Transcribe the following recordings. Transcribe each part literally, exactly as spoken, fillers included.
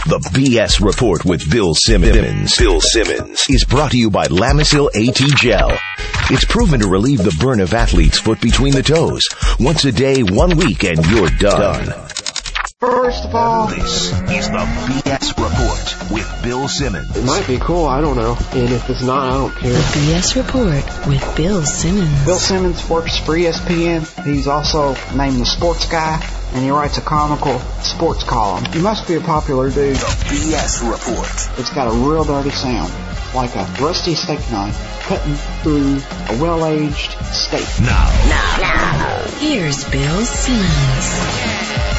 The B S Report with Bill Simmons. Bill Simmons is brought to you by Lamisil AT Gel. It's proven to relieve the burn of athlete's foot between the toes. Once a day, one week, and you're done. First of all, this is the B S Report with Bill Simmons. It might be cool, I don't know. And if it's not, I don't care. The B S Report with Bill Simmons. Bill Simmons works for E S P N. He's also named the Sports Guy, and he writes a comical sports column. He must be a popular dude. The B S Report. It's got a real dirty sound, like a rusty steak knife cutting through a well-aged steak. Now, now, now. Here's Bill Simmons.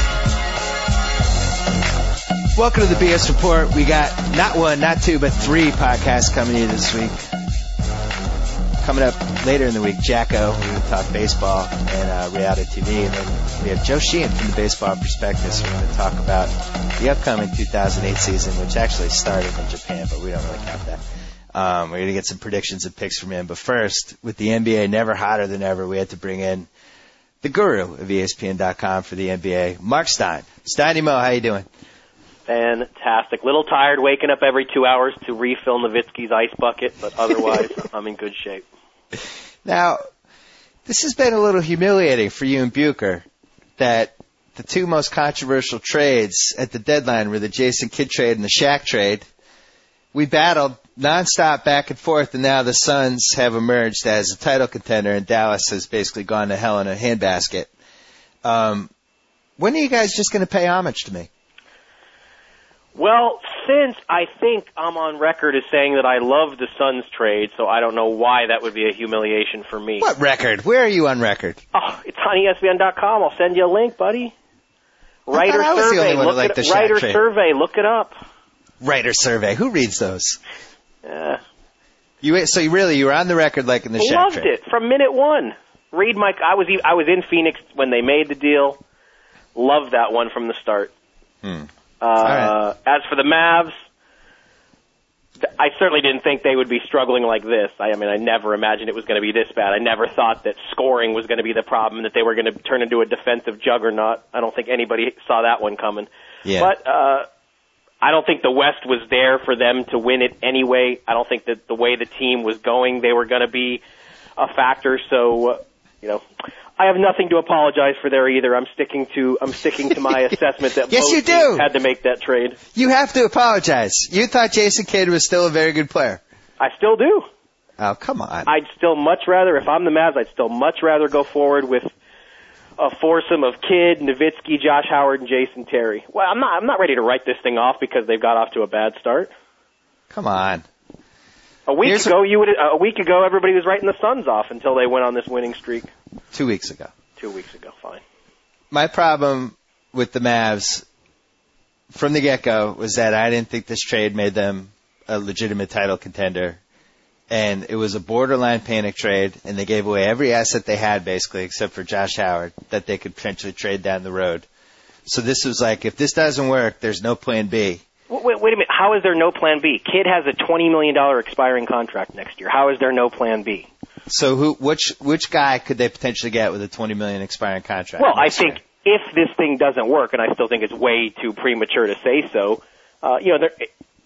Welcome to the B S Report. We got not one, not two, but three podcasts coming to you this week. Coming up later in the week, Jacko, we're going to talk baseball and uh, reality T V. And then we have Joe Sheehan from the Baseball Prospectus. We're going to talk about the upcoming two thousand eight season, which actually started in Japan, but we don't really count that. Um, we're going to get some predictions and picks from him. But first, with the N B A never hotter than ever, we had to bring in the guru of E S P N dot com for the N B A, Mark Stein. Steiny Mo, how you doing? Fantastic. Little tired waking up every two hours to refill Nowitzki's ice bucket, but otherwise I'm in good shape. Now, this has been a little humiliating for you and Bucher, that the two most controversial trades at the deadline were the Jason Kidd trade and the Shaq trade. We battled nonstop back and forth, and now the Suns have emerged as a title contender, and Dallas has basically gone to hell in a handbasket. Um, when are you guys just going to pay homage to me? Well, since I think I'm on record as saying that I love the Suns trade, so I don't know why that would be a humiliation for me. What record? Where are you on record? Oh, it's on E S P N dot com. I'll send you a link, buddy. Writer I I was survey. The only one look that liked it, the Shaq writer trade. survey. Look it up. Writer survey. Who reads those? Yeah. You so you really you were on the record like in the Shaq Loved trade. it from minute one. Read my. I was I was in Phoenix when they made the deal. Loved that one from the start. Hmm. Uh, right. As for the Mavs, I certainly didn't think they would be struggling like this. I, I mean, I never imagined it was going to be this bad. I never thought that scoring was going to be the problem, that they were going to turn into a defensive juggernaut. I don't think anybody saw that one coming. Yeah. But uh, I don't think the West was there for them to win it anyway. I don't think that the way the team was going, they were going to be a factor. So, uh, you know, I have nothing to apologize for there either. I'm sticking to I'm sticking to my assessment that yes, both you do. teams had to make that trade. You have to apologize. You thought Jason Kidd was still a very good player. I still do. Oh, come on. I'd still much rather, if I'm the Mavs, I'd still much rather go forward with a foursome of Kidd, Nowitzki, Josh Howard, and Jason Terry. Well, I'm not I'm not ready to write this thing off because they've got off to a bad start. Come on. A week Here's ago, what, you would a week ago everybody was writing the Suns off until they went on this winning streak. Two weeks ago. Two weeks ago, fine. My problem with the Mavs from the get-go was that I didn't think this trade made them a legitimate title contender. And it was a borderline panic trade, and they gave away every asset they had, basically, except for Josh Howard, that they could potentially trade down the road. So this was like, if this doesn't work, there's no plan B. Wait, wait a minute. How is there no plan B? Kidd has a twenty million dollars expiring contract next year. How is there no plan B? So who, which, which guy could they potentially get with a twenty million dollars expiring contract? Well, I next think year? if this thing doesn't work, and I still think it's way too premature to say so, uh, you know,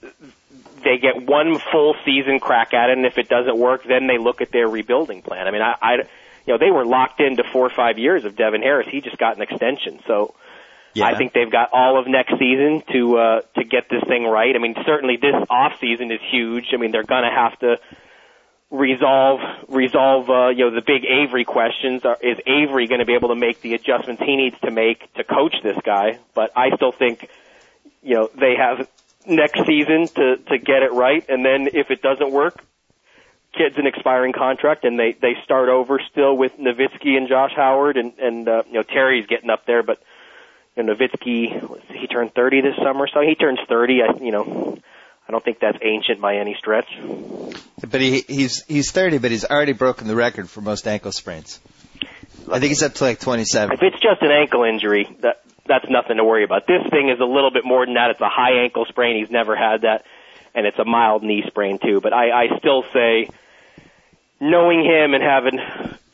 they get one full season crack at it, and if it doesn't work, then they look at their rebuilding plan. I mean, I, I you know, they were locked into four or five years of Devin Harris. He just got an extension, so. Yeah. I think they've got all of next season to uh, to get this thing right. I mean, certainly this off season is huge. I mean, they're going to have to resolve resolve uh, you know the big Avery questions. Are, is Avery going to be able to make the adjustments he needs to make to coach this guy? But I still think you know they have next season to to get it right, and then if it doesn't work, Kidd's an expiring contract, and they they start over still with Nowitzki and Josh Howard, and and uh, you know Terry's getting up there, but. You know, Nowitzki, he turned thirty this summer, so he turns thirty. I, you know, I don't think that's ancient by any stretch. But he, he's he's thirty, but he's already broken the record for most ankle sprains. I think he's up to like twenty-seven. If it's just an ankle injury, that that's nothing to worry about. This thing is a little bit more than that. It's a high ankle sprain. He's never had that, and it's a mild knee sprain too. But I, I still say, knowing him and having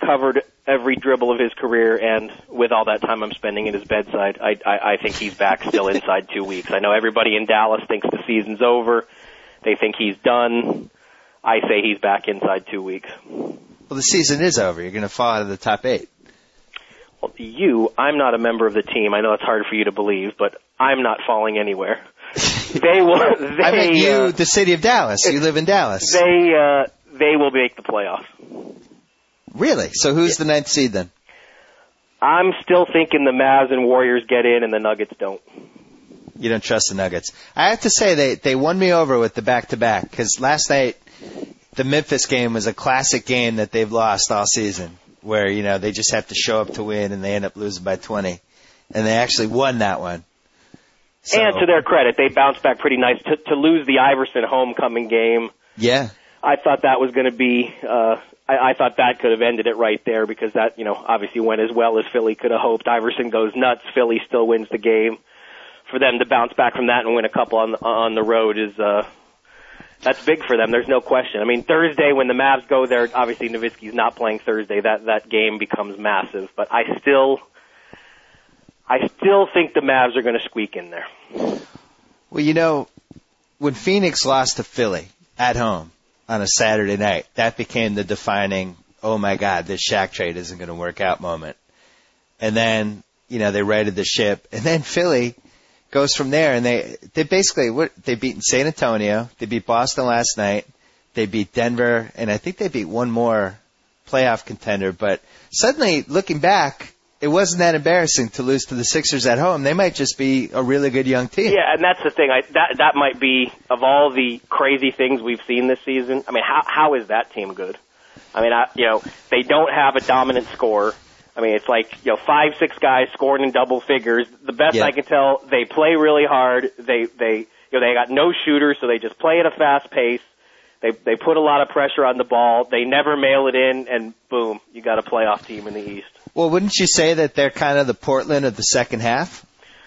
covered every dribble of his career, and with all that time I'm spending at his bedside, I, I, I think he's back still inside two weeks. I know everybody in Dallas thinks the season's over. They think he's done. I say he's back inside two weeks. Well, the season is over. You're going to fall out of the top eight. Well, you, I'm not a member of the team. I know it's hard for you to believe, but I'm not falling anywhere. They will. They, I mean, you, uh, the city of Dallas. You live in Dallas. They, uh, they will make the playoffs. Really? So who's Yeah. the ninth seed then? I'm still thinking the Mavs and Warriors get in and the Nuggets don't. You don't trust the Nuggets. I have to say they they won me over with the back-to-back because last night the Memphis game was a classic game that they've lost all season, where you know they just have to show up to win and they end up losing by twenty, and they actually won that one. So, And to their credit, they bounced back pretty nice. To, to lose the Iverson homecoming game, yeah, I thought that was going to be. Uh, I, I thought that could have ended it right there because that, you know, obviously went as well as Philly could have hoped. Iverson goes nuts. Philly still wins the game. For them to bounce back from that and win a couple on the, on the road is uh, that's big for them. There's no question. I mean, Thursday when the Mavs go there, obviously Nowitzki's not playing Thursday. That that game becomes massive. But I still, I still think the Mavs are going to squeak in there. Well, you know, when Phoenix lost to Philly at home on a Saturday night, that became the defining, oh my God, this Shaq trade isn't going to work out moment. And then, you know, they righted the ship. And then Philly goes from there, and they they basically what they beat San Antonio, they beat Boston last night, they beat Denver, and I think they beat one more playoff contender. But suddenly, looking back, it wasn't that embarrassing to lose to the Sixers at home. They might just be a really good young team. Yeah, and that's the thing. I, that that might be of all the crazy things we've seen this season. I mean, how how is that team good? I mean, I, you know, they don't have a dominant scorer. I mean, it's like, you know, five, six guys scoring in double figures. The best Yeah. I can tell, they play really hard. They, they, you know, they got no shooters, so they just play at a fast pace. They, they put a lot of pressure on the ball. They never mail it in, and boom, you got a playoff team in the East. Well, wouldn't you say that they're kind of the Portland of the second half?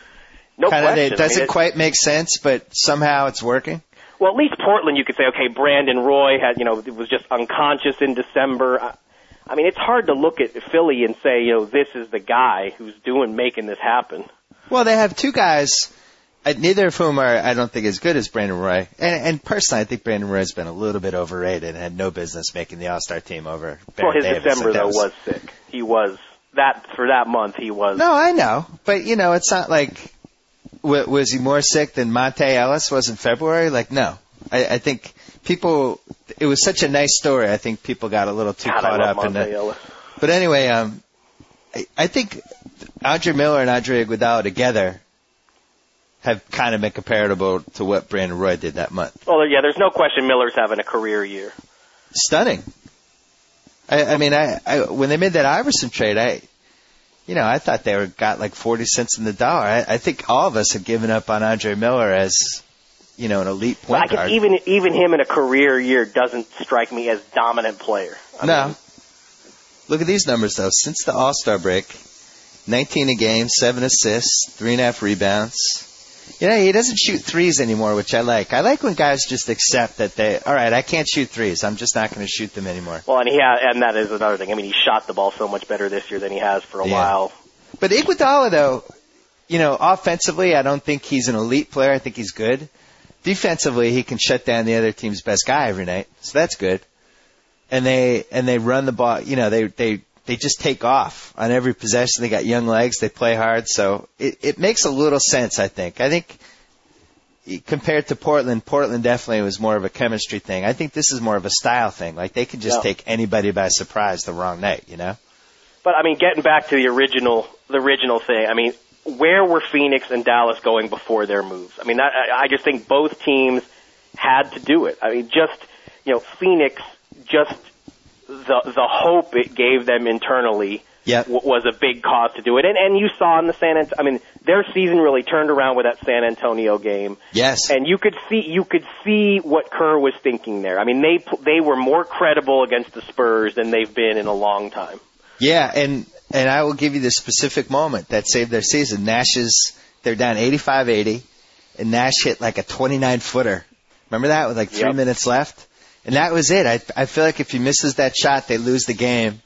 No kind of, question. it doesn't I mean, it, quite make sense, but somehow it's working. Well, at least Portland, you could say, okay, Brandon Roy had, you know, was just unconscious in December. I, I mean, it's hard to look at Philly and say, you know, this is the guy who's doing making this happen. Well, they have two guys, uh, neither of whom are, I don't think, as good as Brandon Roy. And, and personally, I think Brandon Roy's been a little bit overrated and had no business making the All-Star team over Baron Well, his Davis. December, Like, that though, was sick. He was, that, for that month, he was. No, I know. But, you know, it's not like, w- was he more sick than Monte Ellis was in February? Like, no. I, I think people, it was such a nice story. I think people got a little too God, caught I love up in Monte it. Ellis. But anyway, um, I, I think Andre Miller and Andre Iguodala together have kind of been comparable to what Brandon Roy did that month. Well, yeah, there's no question Miller's having a career year. Stunning. I, I mean, I, I when they made that Iverson trade, I, you know, I thought they were got like forty cents in the dollar. I, I think all of us have given up on Andre Miller as, you know, an elite point But I guess guard. even even him in a career year doesn't strike me as dominant player. I no. mean, Look at these numbers, though. Since the All-Star break, nineteen a game, seven assists, three and a half rebounds. You know, he doesn't shoot threes anymore, which I like. I like when guys just accept that they, all right, I can't shoot threes. I'm just not going to shoot them anymore. well, and he ha- and that is another thing. I mean, he shot the ball so much better this year than he has for a Yeah. while. But Iguodala, though, you know, offensively, I don't think he's an elite player. I think he's good. Defensively, he can shut down the other team's best guy every night, so that's good. And they and they run the ball. You know, they they they just take off on every possession. They got young legs. They play hard, so it it makes a little sense. I think. I think compared to Portland, Portland definitely was more of a chemistry thing. I think this is more of a style thing. Like they could just Yeah. take anybody by surprise the wrong night. You know. But I mean, getting back to the original the original thing. I mean, where were Phoenix and Dallas going before their moves? I mean, I, I just think both teams had to do it. I mean, just you know, Phoenix. Just the the hope it gave them internally Yep. w- was a big cause to do it. And and you saw in the San Ant- I mean, their season really turned around with that San Antonio game. Yes. And you could see you could see what Kerr was thinking there. I mean, they they were more credible against the Spurs than they've been in a long time. Yeah, and and I will give you the specific moment that saved their season. Nash's they're down eighty-five eighty, and Nash hit like a twenty-nine footer. Remember that with like three Yep. minutes left? And that was it. I I feel like if he misses that shot, they lose the game.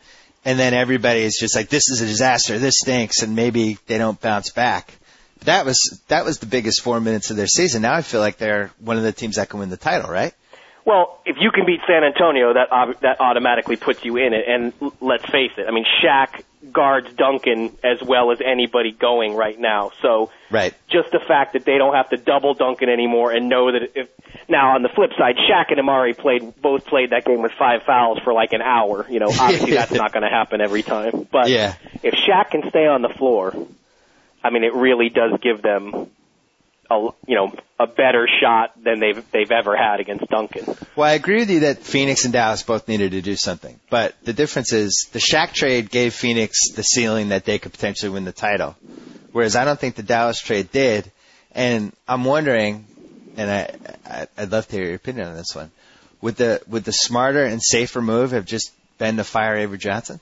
and then everybody is just like, this is a disaster, this stinks, and maybe they don't bounce back. That was that was the biggest four minutes of their season. Now I feel like they're one of the teams that can win the title, right? Well, if you can beat San Antonio, that uh, that automatically puts you in it. And l- let's face it, I mean, Shaq guards Duncan as well as anybody going right now. So right. just the fact that they don't have to double Duncan anymore and know that if now on the flip side, Shaq and Amari played both played that game with five fouls for like an hour. You know, obviously that's not going to happen every time. But yeah. if Shaq can stay on the floor, I mean, it really does give them a, you know, a better shot than they've they've ever had against Duncan. Well, I agree with you that Phoenix and Dallas both needed to do something. But the difference is the Shaq trade gave Phoenix the ceiling that they could potentially win the title, whereas I don't think the Dallas trade did. And I'm wondering, and I, I I'd love to hear your opinion on this one, would the would the smarter and safer move have just been to fire Avery Johnson?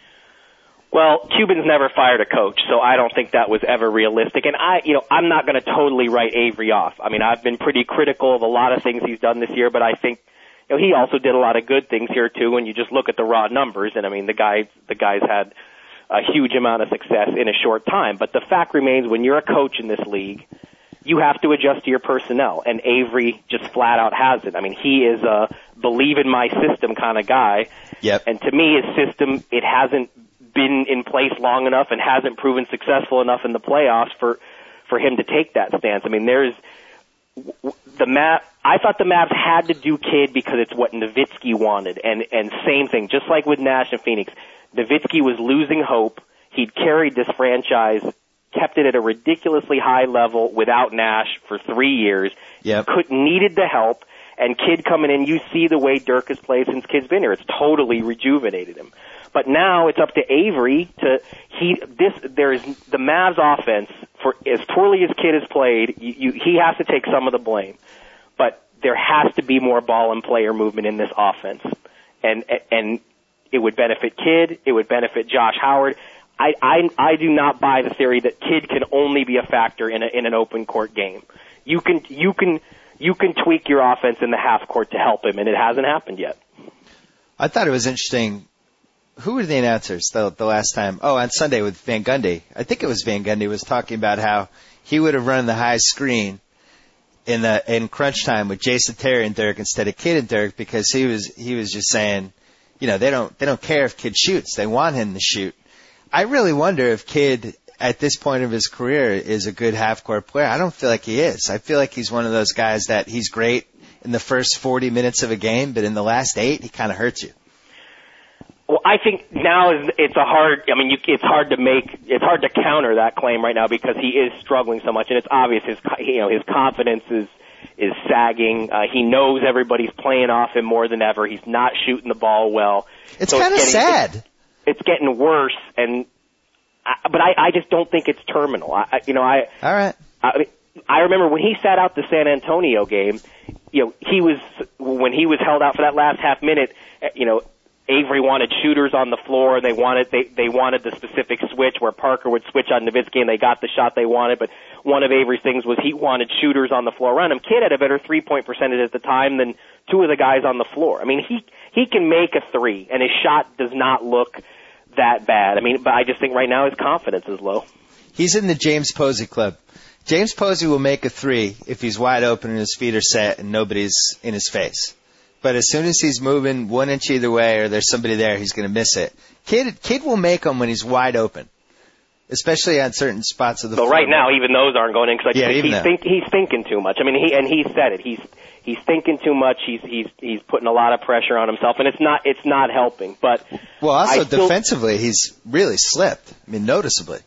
Well, Cuban's never fired a coach, so I don't think that was ever realistic. And I, you know, I'm not going to totally write Avery off. I mean, I've been pretty critical of a lot of things he's done this year, but I think, you know, he also did a lot of good things here too. When you just look at the raw numbers, and I mean, the guys, the guys had a huge amount of success in a short time. But the fact remains, when you're a coach in this league, you have to adjust to your personnel, and Avery just flat out has it. I mean, he is a believe in my system kind of guy. Yep. And to me, his system, it hasn't been in place long enough and hasn't proven successful enough in the playoffs for for him to take that stance. I mean, there's the Mavs. I thought the Mavs had to do Kidd because it's what Nowitzki wanted, and and same thing, just like with Nash and Phoenix, Nowitzki was losing hope. He'd carried this franchise, kept it at a ridiculously high level without Nash for three years. Yep. Could needed the help, and Kidd coming in, you see the way Dirk has played since Kidd's been here. It's totally rejuvenated him. But now it's up to Avery to he this there is the Mavs offense for as poorly as Kidd has played. You, you, he has to take some of the blame, but there has to be more ball and player movement in this offense, and and it would benefit Kidd. It would benefit Josh Howard. I I, I do not buy the theory that Kidd can only be a factor in a, in an open court game. You can you can you can tweak your offense in the half court to help him, and it hasn't happened yet. I thought it was interesting. Who were the announcers the, the last time? Oh, on Sunday with Van Gundy. I think it was Van Gundy was talking about how he would have run the high screen in the in crunch time with Jason Terry and Dirk instead of Kidd and Dirk because he was he was just saying, you know, they don't they don't care if Kidd shoots. They want him to shoot. I really wonder if Kidd at this point of his career is a good half-court player. I don't feel like he is. I feel like he's one of those guys that he's great in the first forty minutes of a game, but in the last eight, he kind of hurts you. Well, I think now is it's a hard. I mean, you, it's hard to make. It's hard to counter that claim right now because he is struggling so much, and it's obvious his you know his confidence is is sagging. Uh, he knows everybody's playing off him more than ever. He's not shooting the ball well. It's so kind of sad. It's, it's getting worse, and I, but I, I just don't think it's terminal. I, you know, I. All right. I, I remember when he sat out the San Antonio game. You know, he was when he was held out for that last half minute. You know. Avery wanted shooters on the floor. They wanted they they wanted the specific switch where Parker would switch on Nowitzki, and they got the shot they wanted. But one of Avery's things was he wanted shooters on the floor around him. Kidd had a better three point percentage at the time than two of the guys on the floor. I mean, he he can make a three, and his shot does not look that bad. I mean, but I just think right now his confidence is low. He's in the James Posey club. James Posey will make a three if he's wide open and his feet are set and nobody's in his face. But as soon as he's moving one inch either way or there's somebody there, he's going to miss it. Kidd, Kidd will make them when he's wide open, especially on certain spots of the floor. But right now, even those aren't going in because yeah, he's, think, he's thinking too much. I mean, he and he said it. He's he's thinking too much. He's he's he's putting a lot of pressure on himself, and it's not it's not helping. But well, also I still, defensively, he's really slipped. I mean, noticeably.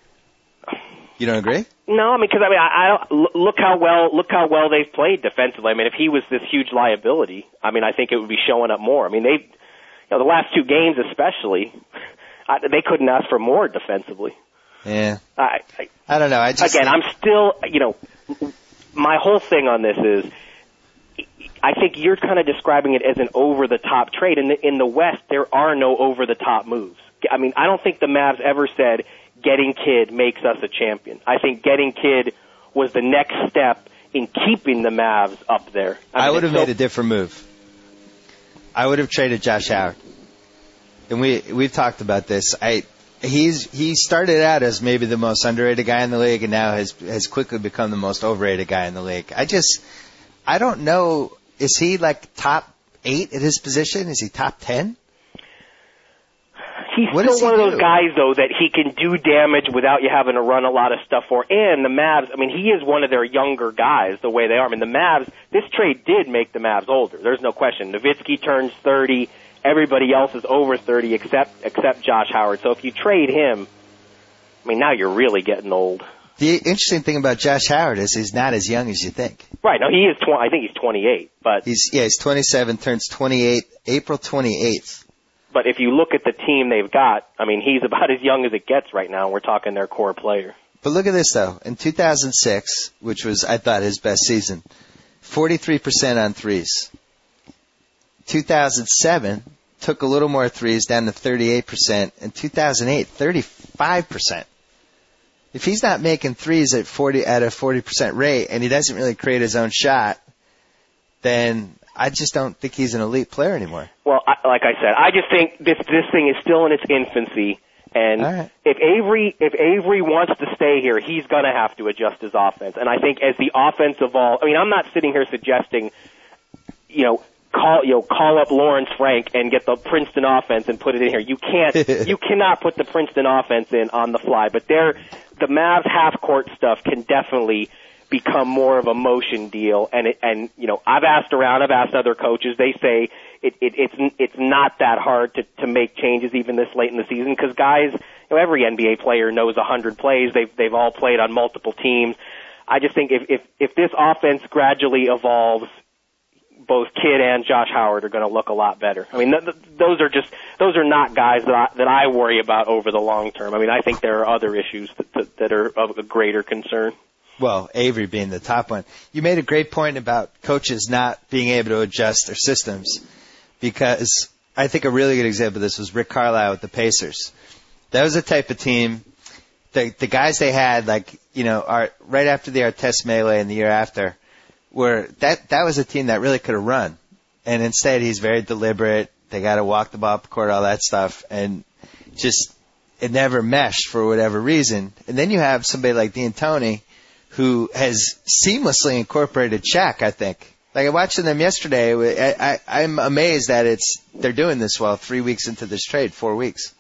You don't agree? No, I mean, because I mean, I, I don't look how well look how well they've played defensively. I mean, if he was this huge liability, I mean, I think it would be showing up more. I mean, they, you know, the last two games especially, I, they couldn't ask for more defensively. Yeah. I, I, I don't know. I just again, I'm still, you know, my whole thing on this is, I think you're kind of describing it as an over-the-top trade. In the in the West, there are no over-the-top moves. I mean, I don't think the Mavs ever said, getting Kidd makes us a champion. I think getting Kidd was the next step in keeping the Mavs up there. I, I mean, would have so, made a different move. I would have traded Josh Howard. and we we've talked about this. I he's he started out as maybe the most underrated guy in the league, and now has has quickly become the most overrated guy in the league. I just I don't know. Is he like top eight at his position? Is he top ten? He's what still one he of those do? guys, though, that he can do damage without you having to run a lot of stuff for. And the Mavs, I mean, he is one of their younger guys, the way they are. I mean, the Mavs, this trade did make the Mavs older. There's no question. Nowitzki turns thirty. Everybody else is over thirty except except Josh Howard. So if you trade him, I mean, now you're really getting old. The interesting thing about Josh Howard is he's not as young as you think. Right. No, he is. twenty, I think he's twenty-eight. But he's yeah, he's twenty-seven, turns twenty-eight, April twenty-eighth. But if you look at the team they've got, I mean, he's about as young as it gets right now. We're talking their core player. But look at this, though. In two thousand six, which was, I thought, his best season, forty-three percent on threes. two thousand seven, took a little more threes, down to thirty-eight percent. In two thousand eight, thirty-five percent. If he's not making threes at forty at a forty percent rate, and he doesn't really create his own shot, then I just don't think he's an elite player anymore. Well, I, like I said, I just think this this thing is still in its infancy, and right. if Avery if Avery wants to stay here, he's going to have to adjust his offense. And I think as the offense evolves, I mean, I'm not sitting here suggesting, you know, call you know call up Lawrence Frank and get the Princeton offense and put it in here. You can't you cannot put the Princeton offense in on the fly. But there, the Mavs half court stuff can definitely become more of a motion deal, and it, and you know I've asked around, I've asked other coaches. They say it, it it's it's not that hard to to make changes even this late in the season because guys, you know, every N B A player knows a hundred plays. They've they've all played on multiple teams. I just think if if if this offense gradually evolves, both Kidd and Josh Howard are going to look a lot better. I mean, th- th- those are just those are not guys that I, that I worry about over the long term. I mean, I think there are other issues that that, that are of a greater concern. Well, Avery being the top one. You made a great point about coaches not being able to adjust their systems because I think a really good example of this was Rick Carlisle with the Pacers. That was the type of team, the, the guys they had, like, you know, are, right after the Artest melee and the year after, were that, that was a team that really could have run. And instead he's very deliberate. They got to walk the ball up the court, all that stuff. And just, it never meshed for whatever reason. And then you have somebody like D'Antoni, who has seamlessly incorporated Shaq, I think. Like, I watched them yesterday. I, I, I'm amazed that it's they're doing this well three weeks into this trade, four weeks.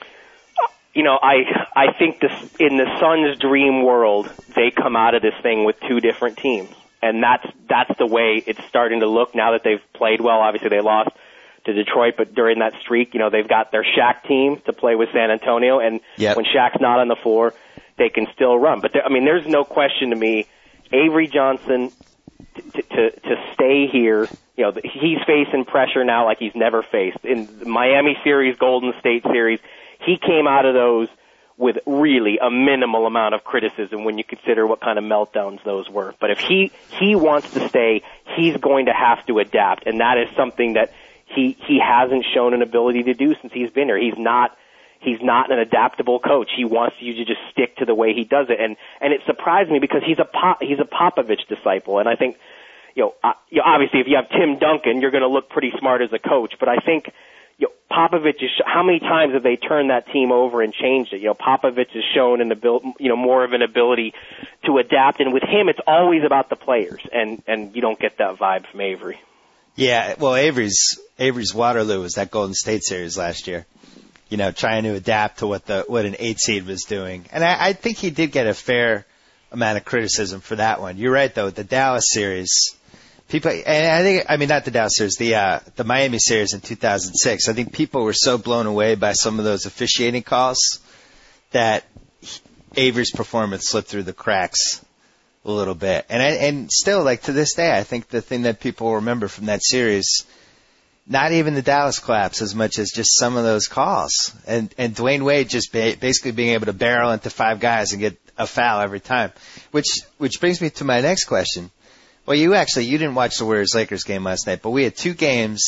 You know, I I think this in the Suns' dream world, they come out of this thing with two different teams. And that's that's the way it's starting to look now that they've played well. Obviously, they lost to Detroit, but during that streak, you know, they've got their Shaq team to play with San Antonio. And yep. when Shaq's not on the floor, they can still run. But, there, I mean, there's no question to me, Avery Johnson, to, to, to stay here, you know, he's facing pressure now like he's never faced. In the Miami series, Golden State series, he came out of those with really a minimal amount of criticism when you consider what kind of meltdowns those were. But if he, he wants to stay, he's going to have to adapt. And that is something that he, he hasn't shown an ability to do since he's been here. He's not, He's not an adaptable coach. He wants you to just stick to the way he does it, and and it surprised me because he's a Pop, he's a Popovich disciple, and I think, you know, uh, you know, obviously if you have Tim Duncan, you're going to look pretty smart as a coach, but I think, you know, Popovich is how many times have they turned that team over and changed it? You know, Popovich has shown an ability, you know, more of an ability to adapt, and with him, it's always about the players, and and you don't get that vibe from Avery. Yeah, well, Avery's Avery's Waterloo was that Golden State series last year. You know, trying to adapt to what the what an eight seed was doing. And I, I think he did get a fair amount of criticism for that one. You're right, though, the Dallas series, people, and I think, I mean, not the Dallas series, the uh, the Miami series in two thousand six. I think people were so blown away by some of those officiating calls that Avery's performance slipped through the cracks a little bit. And I, and still, like, to this day, I think the thing that people remember from that series, not even the Dallas collapse as much as just some of those calls. And, and Dwayne Wade just ba- basically being able to barrel into five guys and get a foul every time. Which, which brings me to my next question. Well, you actually, you didn't watch the Warriors-Lakers game last night, but we had two games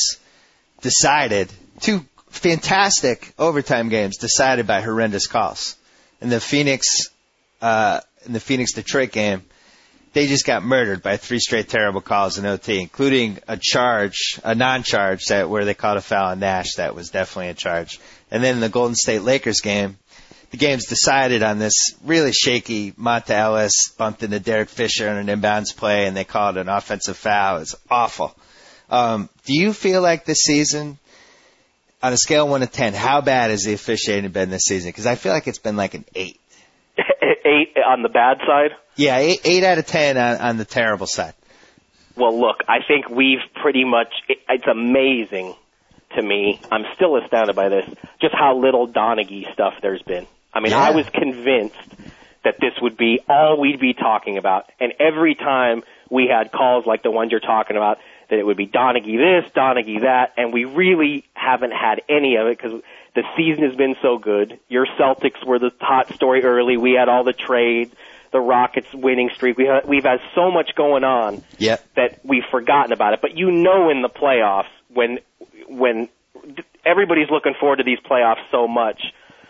decided, two fantastic overtime games decided by horrendous calls. In the Phoenix, uh, in the Phoenix-Detroit game, they just got murdered by three straight terrible calls in O T, including a charge, a non-charge that where they called a foul on Nash that was definitely a charge. And then in the Golden State Lakers game, the game's decided on this really shaky Monta Ellis bumped into Derek Fisher on an inbounds play, and they called it an offensive foul. It's awful. Um, do you feel like this season, on a scale of one to ten, how bad has the officiating been this season? Because I feel like it's been like an eight. Eight on the bad side? Yeah, eight, eight out of ten on, on the terrible side. Well, look, I think we've pretty much, it, it's amazing to me. I'm still astounded by this, just how little Donaghy stuff there's been. I mean, yeah. I was convinced that this would be all we'd be talking about. And every time we had calls like the ones you're talking about, that it would be Donaghy this, Donaghy that, and we really haven't had any of it because the season has been so good. Your Celtics were the hot story early. We had all the trades, the Rockets winning streak. We ha- we've had so much going on yep. that we've forgotten about it. But you know in the playoffs, when when everybody's looking forward to these playoffs so much,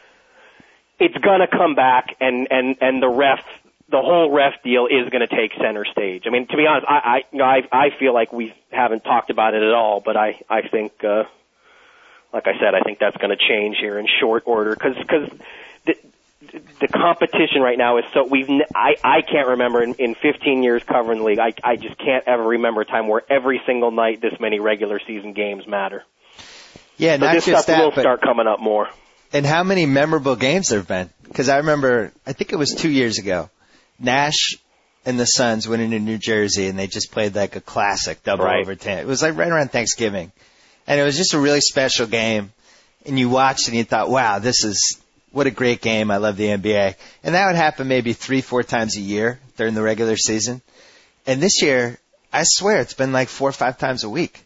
it's going to come back, and, and, and the ref, the whole ref deal is going to take center stage. I mean, to be honest, I, I, you know, I, I feel like we haven't talked about it at all, but I, I think, uh, like I said, I think that's going to change here in short order because, because the, the competition right now is so, we've, I, I can't remember in, in fifteen years covering the league, I, I just can't ever remember a time where every single night this many regular season games matter. Yeah, so not this just stuff that, will but start coming up more. And how many memorable games there have been? Because I remember, I think it was two years ago, Nash and the Suns went into New Jersey, and they just played like a classic double right. overtime. It was like right around Thanksgiving. And it was just a really special game. And you watched and you thought, wow, this is, what a great game. I love the N B A. And that would happen maybe three, four times a year during the regular season. And this year, I swear, it's been like four or five times a week.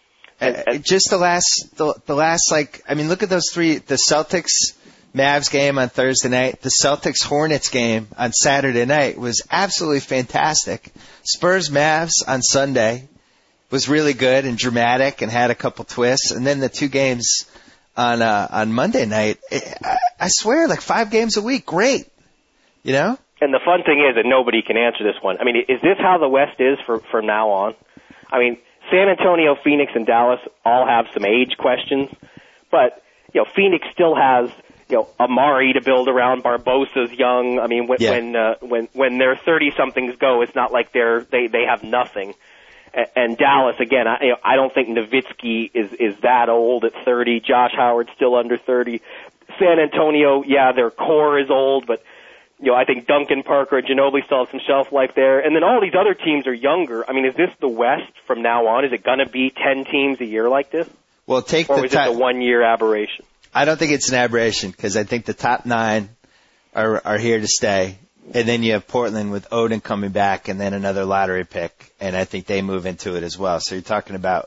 Uh, just the last, the, the last, like, I mean, look at those three, the Celtics Mavs game on Thursday night, the Celtics Hornets game on Saturday night was absolutely fantastic. Spurs Mavs on Sunday was really good and dramatic and had a couple twists. And then the two games on, uh, on Monday night, I, I swear, like five games a week, great. You know? And the fun thing is that nobody can answer this one. I mean, is this how the West is for, from now on? I mean, San Antonio, Phoenix, and Dallas all have some age questions, but, you know, Phoenix still has, you know, Amari to build around. Barbosa's young. I mean, when, yeah. when, uh, when, when their thirty-somethings go, it's not like they're, they, they have nothing. And, and Dallas, again, I, you know, I don't think Nowitzki is, is that old at thirty. Josh Howard's still under thirty. San Antonio, yeah, their core is old, but, you know, I think Duncan Parker and Ginobili still have some shelf life there. And then all these other teams are younger. I mean, is this the West from now on? Is it going to be ten teams a year like this? Well, take or the is top, it a one-year aberration? I don't think it's an aberration because I think the top nine are are here to stay. And then you have Portland with Odin coming back and then another lottery pick. And I think they move into it as well. So you're talking about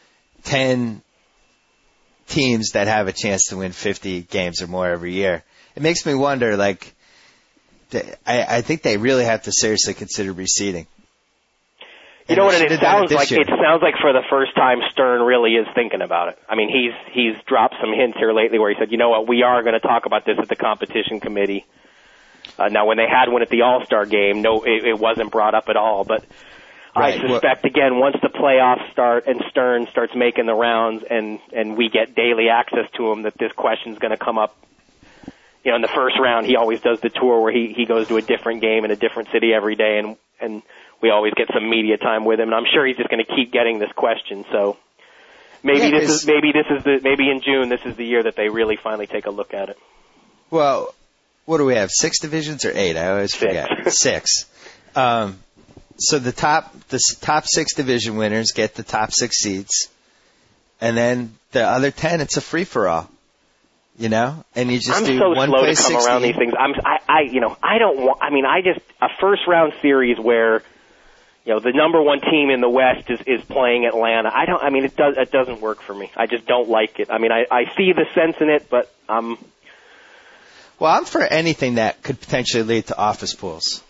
ten teams that have a chance to win fifty games or more every year. It makes me wonder, like, I, I think they really have to seriously consider reseeding. You know what? It sounds like it sounds like for the first time Stern really is thinking about it. I mean, he's he's dropped some hints here lately where he said, you know what, we are going to talk about this at the competition committee. Uh, now, when they had one at the All-Star game, no, it, it wasn't brought up at all. But right. I suspect, again, once the playoffs start and Stern starts making the rounds and and we get daily access to him, that this question's going to come up. You know, in the first round, he always does the tour where he, he goes to a different game in a different city every day, and and we always get some media time with him. And I'm sure he's just going to keep getting this question. So maybe yeah, this is maybe this is the maybe in June this is the year that they really finally take a look at it. Well, what do we have? Six divisions or eight? I always forget. Six. Six. Um, so the top the top six division winners get the top six seeds, and then the other ten, it's a free for all. You know, and you just I'm do so one slow play to come sixteen. Around these things. I'm, I, I, you know, I don't want. I mean, I just a first round series where, you know, the number one team in the West is is playing Atlanta. I don't. I mean, it does. It doesn't work for me. I just don't like it. I mean, I, I see the sense in it, but I'm. Well, I'm for anything that could potentially lead to office pools.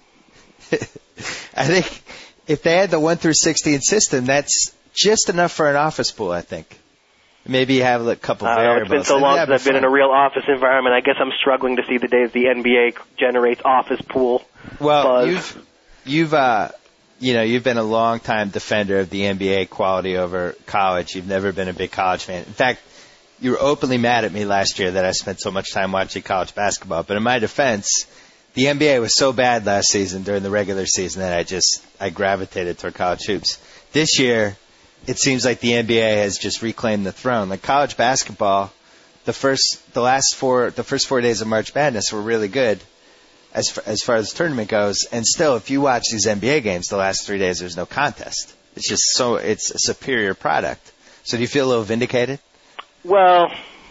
I think if they had the one through sixteen system, that's just enough for an office pool. I think. Maybe you have a couple uh, variables. It's been so long since I've been in a real office environment. I guess I'm struggling to see the days the N B A generates office pool. Well, buzz. you've you've uh, you know, you've been a long time defender of the N B A quality over college. You've never been a big college fan. In fact, you were openly mad at me last year that I spent so much time watching college basketball. But in my defense, the N B A was so bad last season during the regular season that I just I gravitated toward college hoops. This year, it seems like the N B A has just reclaimed the throne. Like college basketball, the first, the last four, the first four days of March Madness were really good as far, as far as the tournament goes. And still, if you watch these N B A games, the last three days there's no contest. It's just so it's a superior product. So do you feel a little vindicated? Well,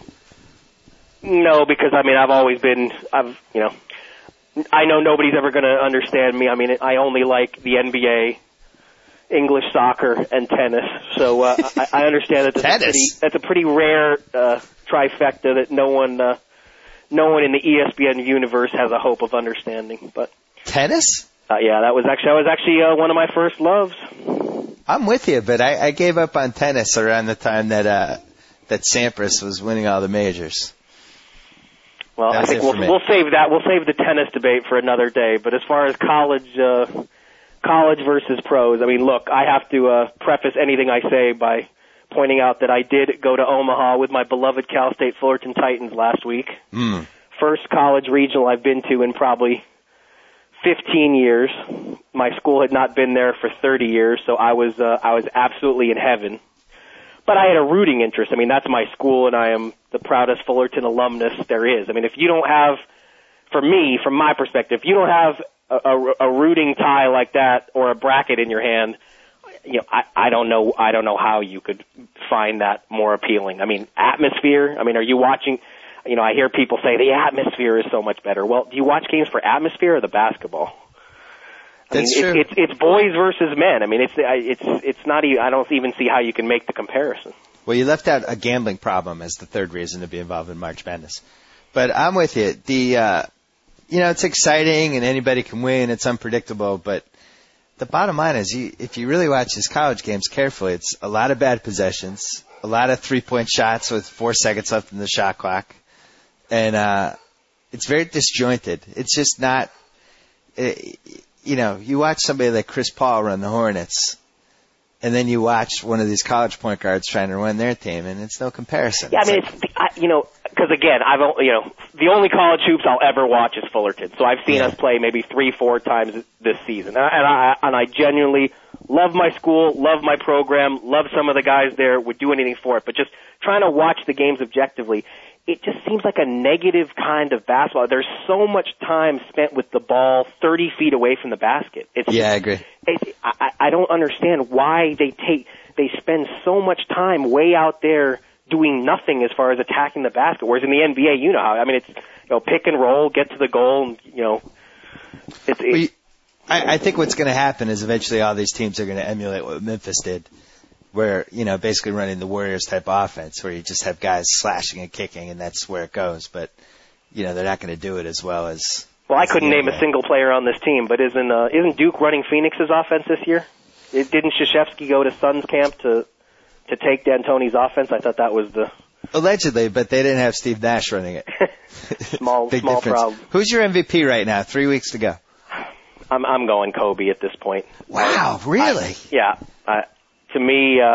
no, because I mean I've always been I've you know I know nobody's ever going to understand me. I mean I only like the N B A, English soccer, and tennis. So uh, I, I understand that that's a pretty, that's a pretty rare uh, trifecta that no one, uh, no one in the E S P N universe has a hope of understanding. But tennis? Uh, yeah, that was actually that was actually uh, one of my first loves. I'm with you, but I, I gave up on tennis around the time that uh, that Sampras was winning all the majors. Well, I think we'll we'll save that. We'll save the tennis debate for another day. But as far as college. Uh, College versus pros. I mean, look, I have to uh, preface anything I say by pointing out that I did go to Omaha with my beloved Cal State Fullerton Titans last week. Mm. First college regional I've been to in probably fifteen years. My school had not been there for thirty years, so I was uh, I was absolutely in heaven. But I had a rooting interest. I mean, that's my school, and I am the proudest Fullerton alumnus there is. I mean, if you don't have, for me, from my perspective, if you don't have A, a rooting tie like that or a bracket in your hand, you know, I, I don't know, I don't know how you could find that more appealing. I mean, atmosphere. I mean, are you watching? You know, I hear people say the atmosphere is so much better. Well, do you watch games for atmosphere or the basketball? I That's mean, true. It, it's it's boys versus men. I mean, it's it's it's not even. I don't even see how you can make the comparison. Well, you left out a gambling problem as the third reason to be involved in March Madness, but I'm with you. The uh, You know, it's exciting and anybody can win. It's unpredictable. But the bottom line is, you, if you really watch these college games carefully, it's a lot of bad possessions, a lot of three-point shots with four seconds left in the shot clock. And uh, it's very disjointed. It's just not, it, you know, you watch somebody like Chris Paul run the Hornets, and then you watch one of these college point guards trying to run their team, and it's no comparison. Yeah, I mean, like, it's, I, you know, because again, I've only, you know, the only college hoops I'll ever watch is Fullerton. So I've seen yeah. us play maybe three, four times this season, and I, and I and I genuinely love my school, love my program, love some of the guys there, would do anything for it. But just trying to watch the games objectively, it just seems like a negative kind of basketball. There's so much time spent with the ball thirty feet away from the basket. It's yeah, just, I agree. It, I, I don't understand why they take they spend so much time way out there doing nothing as far as attacking the basket. Whereas in the N B A, you know how I mean, it's you know pick and roll, get to the goal, and you know. It's, it's, well, you, I, I think what's going to happen is eventually all these teams are going to emulate what Memphis did, where, you know, basically running the Warriors type offense where you just have guys slashing and kicking and that's where it goes. But, you know, they're not going to do it as well as. Well, I as couldn't name a single player on this team, but isn't uh, isn't Duke running Phoenix's offense this year? It, didn't Krzyzewski go to Suns camp to to take D'Antoni's offense? I thought that was the. Allegedly, but they didn't have Steve Nash running it. small Big small difference. problem. Who's your M V P right now? Three weeks to go. I'm I'm going Kobe at this point. Wow, really? I, yeah. Uh, to me, uh,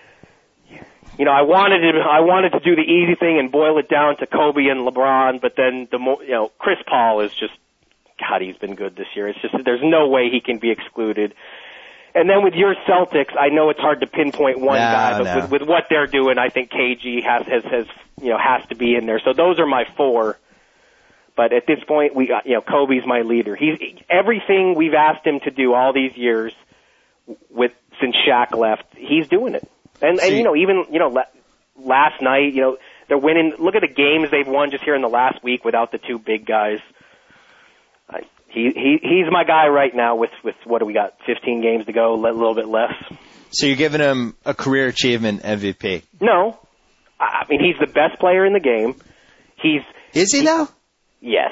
you know, I wanted to I wanted to do the easy thing and boil it down to Kobe and LeBron, but then the more, you know, Chris Paul is just, God, he's been good this year. It's just there's no way he can be excluded. And then with your Celtics, I know it's hard to pinpoint one no, guy, but no. with, with what they're doing, I think K G has has has you know has to be in there. So those are my four. But at this point, we got, you know, Kobe's my leader. He's everything we've asked him to do all these years with since Shaq left. He's doing it. And and you know, even you know, last night, you know, they're winning. Look at the games they've won just here in the last week without the two big guys. I, he he he's my guy right now. With with what do we got? fifteen games to go, a little bit less. So you're giving him a career achievement M V P? No, I mean he's the best player in the game. He's is he, he though? Yes.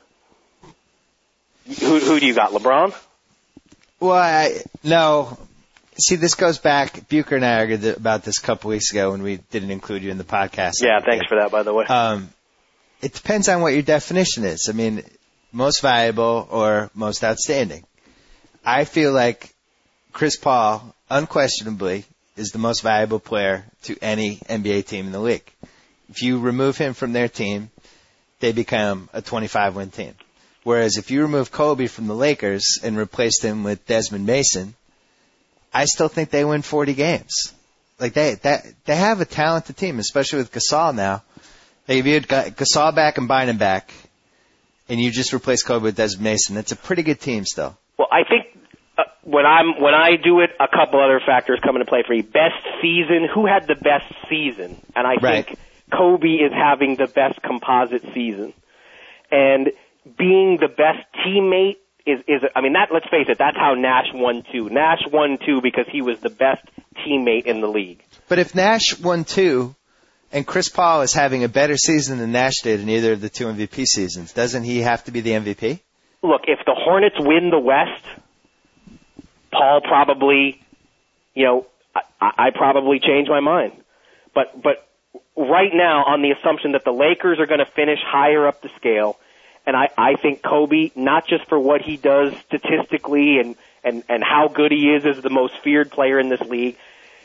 Who who do you got, LeBron? Well, I, no. See, this goes back. Bucher and I argued about this a couple weeks ago when we didn't include you in the podcast. Yeah, thanks for that, by the way. Um, it depends on what your definition is. I mean, most valuable or most outstanding. I feel like Chris Paul, unquestionably, is the most valuable player to any N B A team in the league. If you remove him from their team, they become a twenty-five win team. Whereas if you remove Kobe from the Lakers and replaced him with Desmond Mason, I still think they win forty games. Like they, that, they have a talented team, especially with Gasol now. They if you had Gasol back and Bynum back, and you just replace Kobe with Desmond Mason, that's a pretty good team still. Well, I think uh, when I'm when I do it, a couple other factors come into play for me. Best season, who had the best season? And I right. think Kobe is having the best composite season. And being the best teammate is, is I mean, that, let's face it, that's how Nash won two. Nash won two because he was the best teammate in the league. But if Nash won two and Chris Paul is having a better season than Nash did in either of the two M V P seasons, doesn't he have to be the M V P? Look, if the Hornets win the West, Paul probably, you know, I, I probably change my mind. But, but right now, on the assumption that the Lakers are going to finish higher up the scale, and I, I think Kobe, not just for what he does statistically and, and, and how good he is as the most feared player in this league,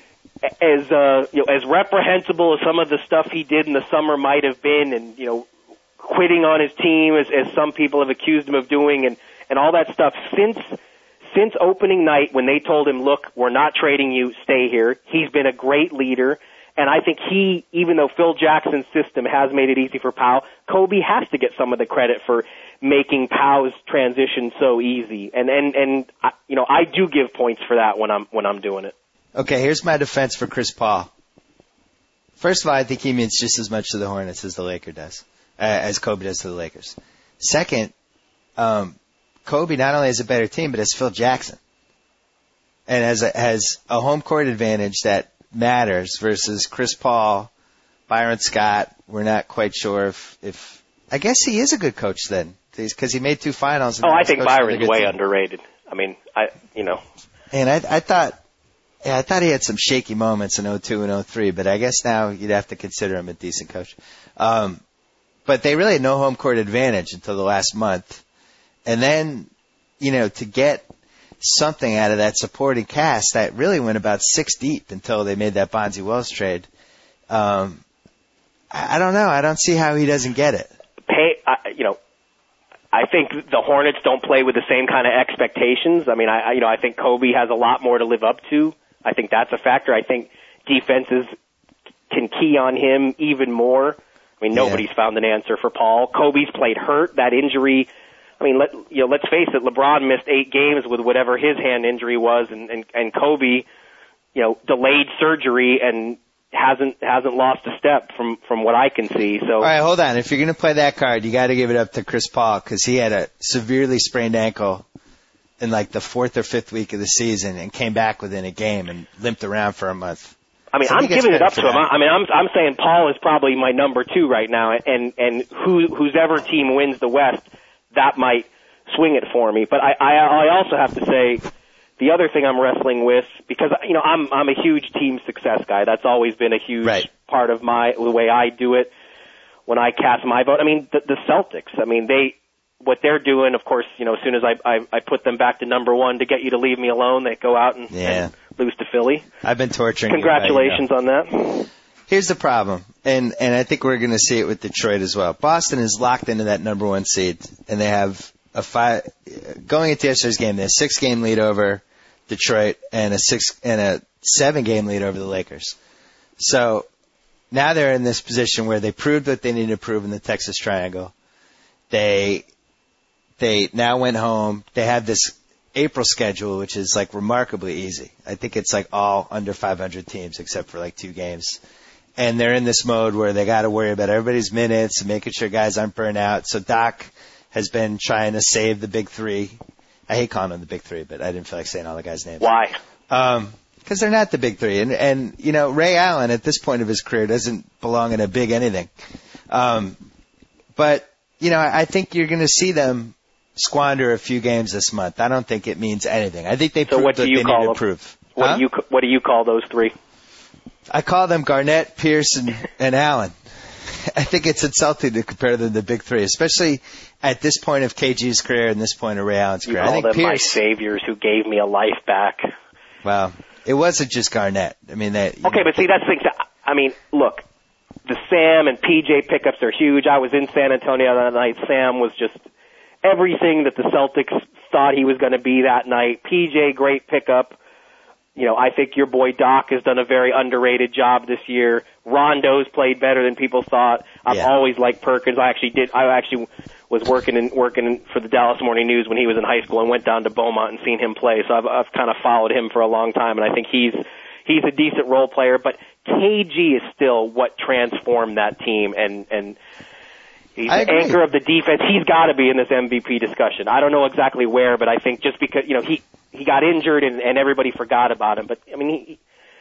as uh, you know, as reprehensible as some of the stuff he did in the summer might have been, and you know, quitting on his team as, as some people have accused him of doing, and, and all that stuff. Since since opening night, when they told him, "Look, we're not trading you, stay here," he's been a great leader. And I think he, even though Phil Jackson's system has made it easy for Pau, Kobe has to get some of the credit for making Pau's transition so easy. And and and I, you know, I do give points for that when I'm when I'm doing it. Okay, here's my defense for Chris Paul. First of all, I think he means just as much to the Hornets as the Lakers does, uh, as Kobe does to the Lakers. Second, um, Kobe not only has a better team, but has Phil Jackson, and has a, has a home court advantage that matters versus Chris Paul, Byron Scott. We're not quite sure if, if I guess he is a good coach then, because he made two finals. And oh, I think Byron's way team. underrated. I mean, I you know, and I I thought, yeah, I thought he had some shaky moments in oh two and oh three, but I guess now you'd have to consider him a decent coach. Um, but they really had no home court advantage until the last month, and then you know to get something out of that supporting cast that really went about six deep until they made that Bonzi Wells trade. Um, I, I don't know. I don't see how he doesn't get it. Pay, uh, you know, I think the Hornets don't play with the same kind of expectations. I mean, I, you know, I think Kobe has a lot more to live up to. I think that's a factor. I think defenses can key on him even more. I mean, nobody's yeah. found an answer for Paul. Kobe's played hurt. That injury, I mean, let, you know, let's face it, LeBron missed eight games with whatever his hand injury was, and, and, and Kobe, you know, delayed surgery and hasn't hasn't lost a step from, from what I can see. So, all right, hold on. If you're going to play that card, you got to give it up to Chris Paul because he had a severely sprained ankle in like the fourth or fifth week of the season and came back within a game and limped around for a month. I mean, so I'm giving it up to him. I mean, I'm I'm saying Paul is probably my number two right now, and and who whose ever team wins the West, that might swing it for me. But I, I, I also have to say the other thing I'm wrestling with, because, you know, I'm, I'm a huge team success guy. That's always been a huge right. part of my, the way I do it when I cast my vote. I mean, the, the Celtics, I mean, they, what they're doing, of course, you know, as soon as I, I, I put them back to number one to get you to leave me alone, they go out and, yeah. and lose to Philly. I've been torturing Congratulations you, you know. on that. Here's the problem, and, and I think we're going to see it with Detroit as well. Boston is locked into that number one seed, and they have a five, going into yesterday's game, they have a six-game lead over Detroit and a six and a seven-game lead over the Lakers. So now they're in this position where they proved what they needed to prove in the Texas Triangle. They they now went home. They have this April schedule, which is like remarkably easy. I think it's like all under five hundred teams except for like two games. And they're in this mode where they got to worry about everybody's minutes and making sure guys aren't burnt out. So Doc has been trying to save the big three. I hate calling them the big three, but I didn't feel like saying all the guys' names. Why? Um, because they're not the big three. And, and, you know, Ray Allen at this point of his career doesn't belong in a big anything. Um, but, you know, I think you're going to see them squander a few games this month. I don't think it means anything. I think they so proved what do what you they call need them? to prove. What, huh? do you, what do you call those three? I call them Garnett, Pierce, and, and Allen. I think it's insulting to compare them to the big three, especially at this point of K G's career and this point of Ray Allen's you career. Call I think them Pierce, my saviors who gave me a life back. Well, it wasn't just Garnett. I mean, that. Okay, but see, that's the thing. I mean, look, the Sam and P J pickups are huge. I was in San Antonio that night. Sam was just everything that the Celtics thought he was going to be that night. P J, great pickup. You know, I think your boy Doc has done a very underrated job this year. Rondo's played better than people thought. I've Yeah. always liked Perkins. I actually did. I actually was working in, working for the Dallas Morning News when he was in high school and went down to Beaumont and seen him play. So I've, I've kind of followed him for a long time, and I think he's he's a decent role player. But K G is still what transformed that team, and and he's I the agree. anchor of the defense. He's got to be in this M V P discussion. I don't know exactly where, but I think just because you know he he got injured and, and everybody forgot about him. But I mean, he,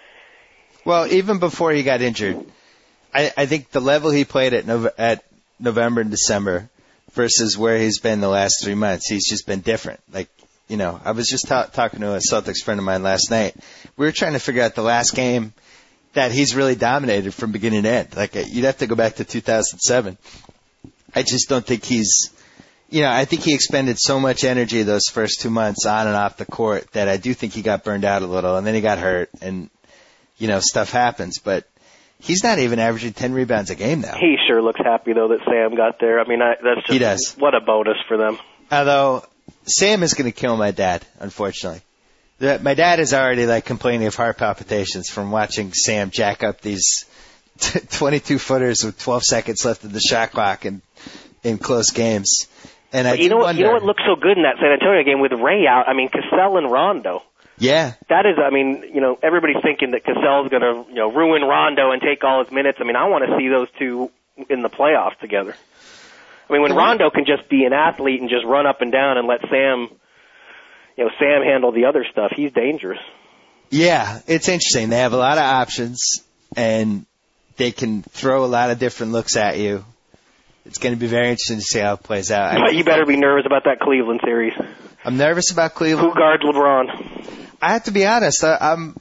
Well, even before he got injured, I, I think the level he played at Nov- at November and December versus where he's been the last three months, he's just been different. Like, you know, I was just ta- talking to a Celtics friend of mine last night. We were trying to figure out the last game that he's really dominated from beginning to end. Like, you'd have to go back to two thousand seven. I just don't think he's, you know, I think he expended so much energy those first two months on and off the court that I do think he got burned out a little, and then he got hurt, and, you know, stuff happens. But he's not even averaging ten rebounds a game now. he sure looks happy though that Sam got there. I mean, I, that's just He does. what a bonus for them. Although Sam is going to kill my dad, unfortunately. The- My dad is already like complaining of heart palpitations from watching Sam jack up these twenty-two footers with twelve seconds left of the shot clock in in close games. And I But you do know what? wonder, You know what looked so good in that San Antonio game with Ray out? I mean, Cassell and Rondo. Yeah, That is, I mean, you know, everybody's thinking that Cassell's going to, you know, ruin Rondo and take all his minutes. I mean, I want to see those two in the playoffs together. I mean, when Rondo can just be an athlete and just run up and down and let Sam, you know, Sam handle the other stuff, he's dangerous. yeah, it's interesting. They have a lot of options, and they can throw a lot of different looks at you. It's going to be very interesting to see how it plays out. But you better be nervous about that Cleveland series. I'm nervous about Cleveland. Who guards LeBron? I have to be honest. I, I'm.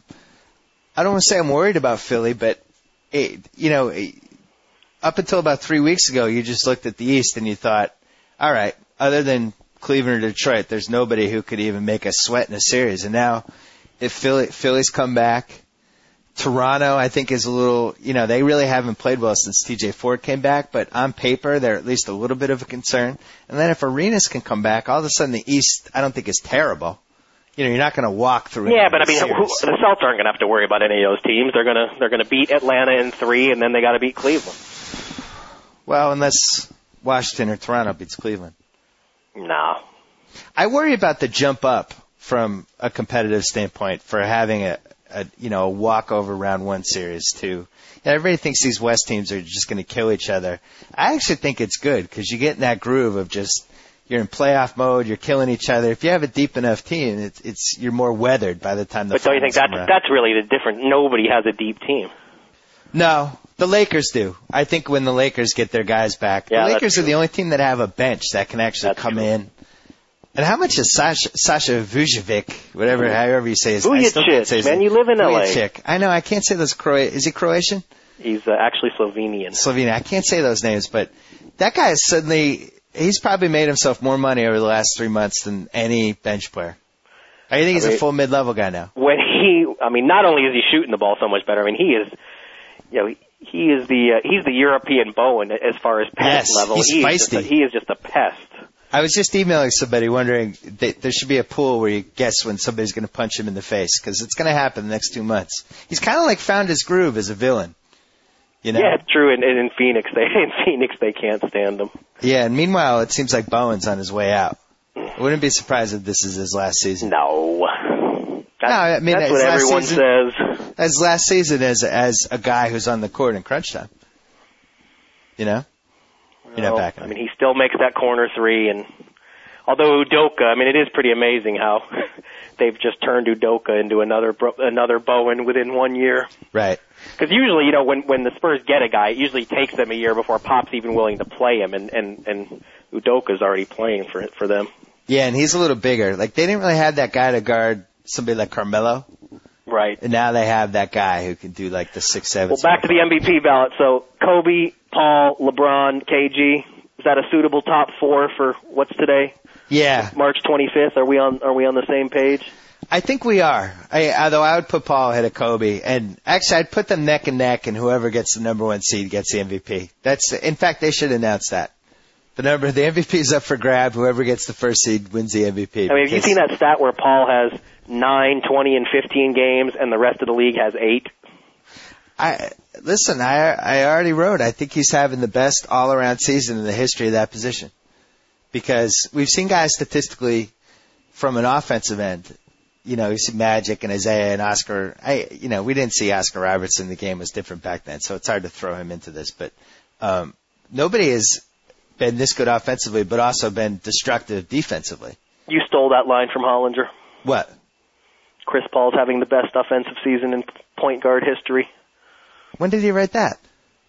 I don't want to say I'm worried about Philly, but it, you know, it, up until about three weeks ago, you just looked at the East and you thought, all right, other than Cleveland or Detroit, there's nobody who could even make us sweat in a series. And now, if Philly, Philly's come back, Toronto, I think, is a little, you know, they really haven't played well since T J Ford came back, but on paper, they're at least a little bit of a concern. And then if Arenas can come back, all of a sudden the East, I don't think is terrible. You know, you're not going to walk through. Yeah, any but I mean, series. who, the Celtics aren't going to have to worry about any of those teams. They're going to they're going to beat Atlanta in three, and then they got to beat Cleveland. Well, unless Washington or Toronto beats Cleveland. No. I worry about the jump up from a competitive standpoint for having a, a you know, a walkover round one series too. Yeah, everybody thinks these West teams are just going to kill each other. I actually think it's good because you get in that groove of just, you're in playoff mode, you're killing each other. If you have a deep enough team, it's, it's you're more weathered by the time the But don't you think finals that's come around. that's really the difference? Nobody has a deep team. No, the Lakers do. I think when the Lakers get their guys back, Yeah, the that's Lakers are true. the only team that have a bench that can actually That's come true. in. And how much is Sasha, Sasha Vujovic, whatever, however you say his name? I still can't say his man, name. you live in L A. Vujovic. I know, I can't say those Croatian. Is he Croatian? He's uh, actually Slovenian. Slovenia. I can't say those names, but that guy is suddenly, he's probably made himself more money over the last three months than any bench player. I think he's I mean, a full mid-level guy now. When he, I mean, not only is he shooting the ball so much better, I mean, he is, you know, he, he is the uh, he's the European Bowen as far as pest Yes, level. he's he is just feisty. a, he is just a pest. I was just emailing somebody wondering that there should be a pool where you guess when somebody's going to punch him in the face because it's going to happen the next two months. He's kind of like found his groove as a villain. You know? Yeah, it's true. And in, in Phoenix, they in Phoenix they can't stand him. Yeah, and meanwhile, it seems like Bowen's on his way out. I wouldn't be surprised if this is his last season. No. That's, No, I mean, that's his what last everyone season- says. As last season as as a guy who's on the court in crunch time. You know? You're not Well, backing I him. mean, he still makes that corner three, and although Udoka, I mean, it is pretty amazing how they've just turned Udoka into another Bro- another Bowen within one year. Right. Because usually, you know, when when the Spurs get a guy, it usually takes them a year before Pop's even willing to play him, and and and Udoka's already playing for for them. Yeah, and he's a little bigger. Like, they didn't really have that guy to guard somebody like Carmelo. Right. And now they have that guy who can do like the six seven. Well, back to the M V P ballot. So Kobe, Paul, LeBron, K G. Is that a suitable top four for what's today? Yeah. March twenty-fifth. Are we on? Are we on the same page? I think we are. I, although I would put Paul ahead of Kobe, and actually I'd put them neck and neck, and whoever gets the number one seed gets the M V P. That's, in fact, they should announce that. The number, the M V P is up for grab. Whoever gets the first seed wins the M V P. I mean, have you seen that stat where Paul has nine, twenty, and fifteen games, and the rest of the league has eight? I listen. I I already wrote. I think he's having the best all-around season in the history of that position, because we've seen guys statistically from an offensive end. You know, you see Magic and Isaiah and Oscar. I, you know, we didn't see Oscar Robertson. The game was different back then, so it's hard to throw him into this. But um, nobody has been this good offensively, but also been destructive defensively. You stole that line from Hollinger. What? Chris Paul's having the best offensive season in point guard history. When did he write that?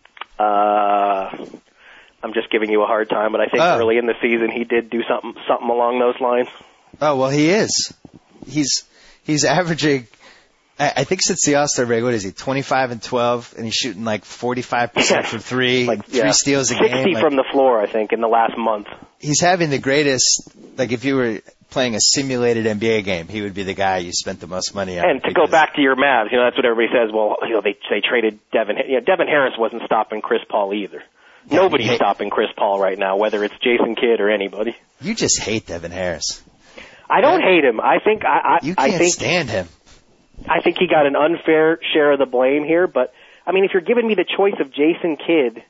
Uh, I'm just giving you a hard time, but I think oh. early in the season he did do something something along those lines. Oh, well, he is. He's he's averaging, I, I think since the All-Star break, what is he, twenty-five and twelve, and he's shooting like forty-five percent from three, like, three yeah. steals a sixty game. sixty like, from the floor, I think, in the last month. He's having the greatest, like if you were playing a simulated N B A game, he would be the guy you spent the most money on. And to go back to your Mavs, you know, that's what everybody says. Well, you know, they they traded Devin. You know, Devin Harris wasn't stopping Chris Paul either. Yeah, Nobody's hate, stopping Chris Paul right now, whether it's Jason Kidd or anybody. You just hate Devin Harris. I don't hate him. I think I, I you can't I think, stand him. I think he got an unfair share of the blame here. But I mean, if you're giving me the choice of Jason Kidd,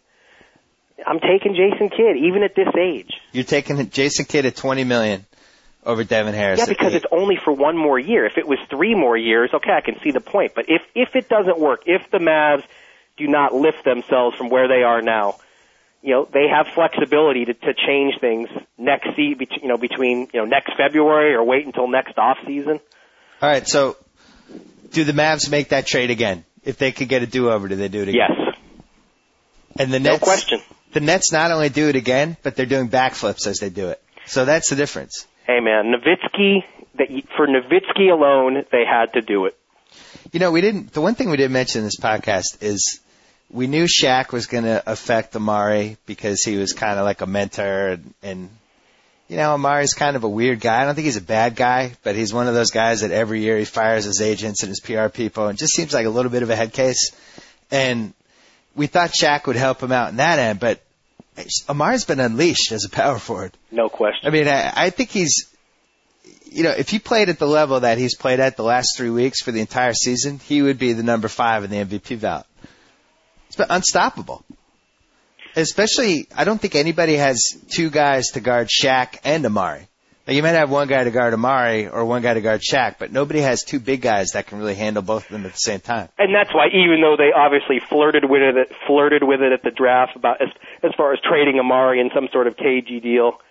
I'm taking Jason Kidd, even at this age. You're taking Jason Kidd at twenty million over Devin Harris. Yeah, because it's only for one more year. If it was three more years, okay, I can see the point. But if if it doesn't work, if the Mavs do not lift themselves from where they are now, you know, they have flexibility to, to change things next se- you know, between, you know, next February or wait until next off season. All right, so do the Mavs make that trade again? If they could get a do-over, do they do it again? Yes. And the Nets, no question. The Nets not only do it again, but they're doing backflips as they do it. So that's the difference. Hey, man, Nowitzki, that for Nowitzki alone, they had to do it. You know, we didn't. The one thing we didn't mention in this podcast is we knew Shaq was going to affect Amari because he was kind of like a mentor, and, and you know, Amari's kind of a weird guy. I don't think he's a bad guy, but he's one of those guys that every year he fires his agents and his P R people, and just seems like a little bit of a head case. And we thought Shaq would help him out in that end, but Amari's been unleashed as a power forward. No question. I mean, I, I think he's, you know, if he played at the level that he's played at the last three weeks for the entire season, he would be the number five in the M V P ballot. It's been unstoppable. Especially, I don't think anybody has two guys to guard Shaq and Amari. Now, you might have one guy to guard Amari or one guy to guard Shaq, but nobody has two big guys that can really handle both of them at the same time. And that's why, even though they obviously flirted with it, flirted with it at the draft about as, as far as trading Amari in some sort of cagey deal,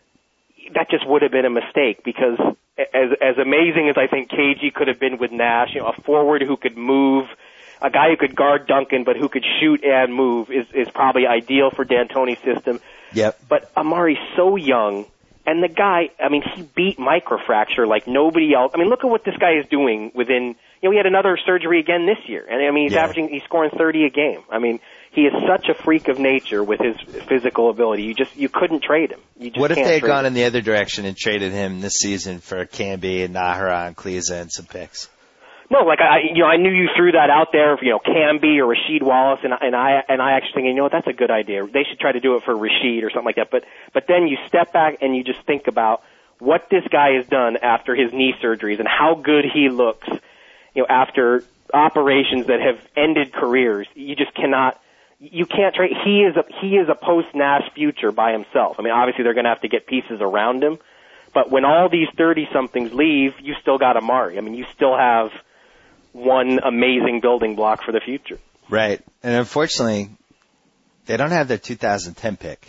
that just would have been a mistake, because as as amazing as I think K G could have been with Nash, you know, a forward who could move, a guy who could guard Duncan but who could shoot and move is is probably ideal for D'Antoni's system. Yep. But Amari's so young, and the guy, I mean, he beat microfracture like nobody else. I mean, look at what this guy is doing within, you know, he had another surgery again this year. And I mean, he's yeah. averaging, he's scoring thirty a game. I mean, he is such a freak of nature with his physical ability. You just, you couldn't trade him. You just what if can't they had trade gone him. in the other direction and traded him this season for Camby and Nahara and Kleza and some picks? No, like I, you know, I knew you threw that out there, you know, Camby or Rasheed Wallace, and, and I, and I actually think, you know what, that's a good idea. They should try to do it for Rasheed or something like that. But, but then you step back and you just think about what this guy has done after his knee surgeries and how good he looks, you know, after operations that have ended careers. You just cannot, you can't trade. He is a, he is a post-Nash future by himself. I mean, obviously they're going to have to get pieces around him, but when all these thirty-somethings leave, you still got Amari. I mean, you still have one amazing building block for the future. Right. And unfortunately, they don't have their two thousand ten pick.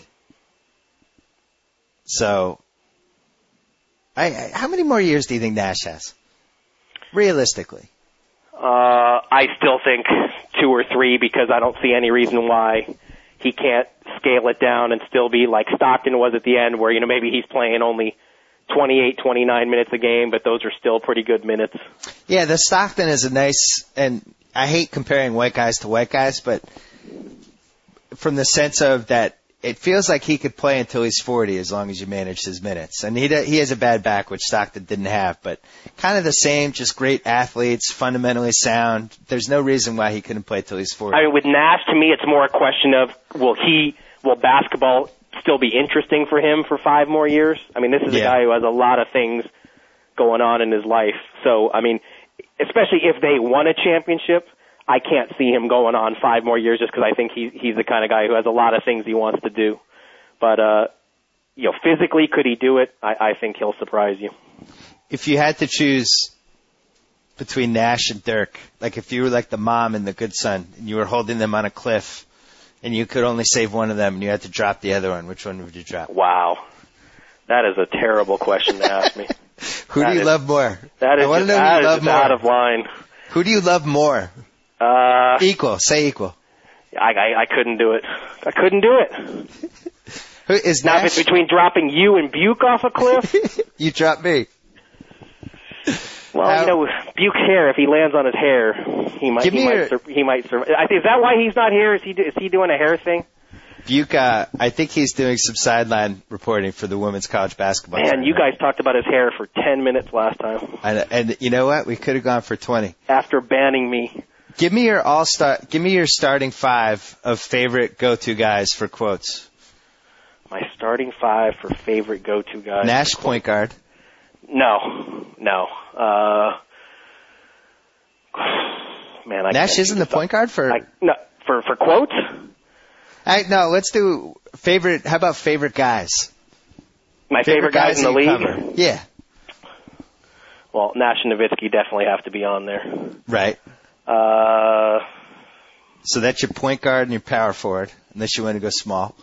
So, I, I, how many more years do you think Nash has? Realistically. Uh, I still think two or three, because I don't see any reason why he can't scale it down and still be like Stockton was at the end, where, you know, maybe he's playing only twenty-eight, twenty-nine minutes a game, but those are still pretty good minutes. Yeah, the Stockton is a nice, and I hate comparing white guys to white guys, but from the sense of that it feels like he could play until he's forty as long as you manage his minutes. And he he has a bad back, which Stockton didn't have, but kind of the same, just great athletes, fundamentally sound. There's no reason why he couldn't play till he's forty. I mean, with Nash, to me, it's more a question of will he, will basketball still be interesting for him for five more years? I mean, this is Yeah. a guy who has a lot of things going on in his life. So, I mean, especially if they won a championship, I can't see him going on five more years just because I think he, he's the kind of guy who has a lot of things he wants to do. But, uh, you know, physically, could he do it? I, I think he'll surprise you. If you had to choose between Nash and Dirk, like if you were like the mom and the good son and you were holding them on a cliff and you could only save one of them and you had to drop the other one, which one would you drop? Wow. That is a terrible question to ask me. Who That do you is- love more? That is I want to just, know who that you is love just more. out of line. Who do you love more? Uh, Equal. Say equal. I, I, I couldn't do it. I couldn't do it. Who is Now, if Nash? it's between dropping you and Buke off a cliff, You drop me. well, How- you know, Buke's hair, if he lands on his hair, he might, Give he me might, your- sur- he might survive. I think, is that why he's not here? Is he, do- is he doing a hair thing? Buke, uh, I think he's doing some sideline reporting for the women's college basketball. Man, you tournament. guys talked about his hair for ten minutes last time And, and you know what? We could have gone for twenty. after banning me. Give me your all star. Give me your starting five of favorite go-to guys for quotes. My starting five for favorite go-to guys. Nash point guard. No, no. Uh, man, I Nash can't isn't do the point guard for. I, no, for for quotes. I, no, let's do favorite. How about favorite guys? My favorite, guys, in the that you league. cover. Yeah, Well, Nash and Nowitzki definitely have to be on there. right. Uh, So that's your point guard and your power forward, unless you want to go small.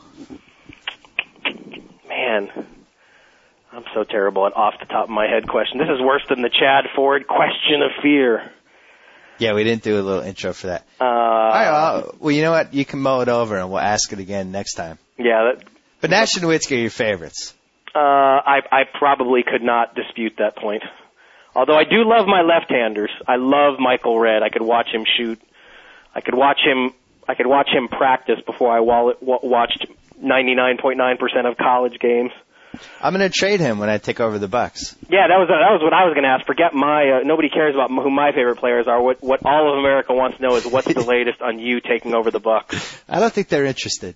man, I'm so terrible at off the top of my head question. This is worse than the Chad Ford question of fear. Yeah, we didn't do a little intro for that. Uh, All right, well, well, you know what? You can mull it over, and we'll ask it again next time. yeah, that, But Nash and Nowitzki are your favorites. uh, I, I probably could not dispute that point. Although I do love my left-handers. I love Michael Redd. I could watch him shoot. I could watch him. I could watch him practice before I wa- wa- watched ninety-nine point nine percent of college games. I'm going to trade him when I take over the Bucks. Yeah, that was that was what I was going to ask. Forget my. Uh, nobody cares about who my favorite players are. What what all of America wants to know is what's the latest on you taking over the Bucks. I don't think they're interested.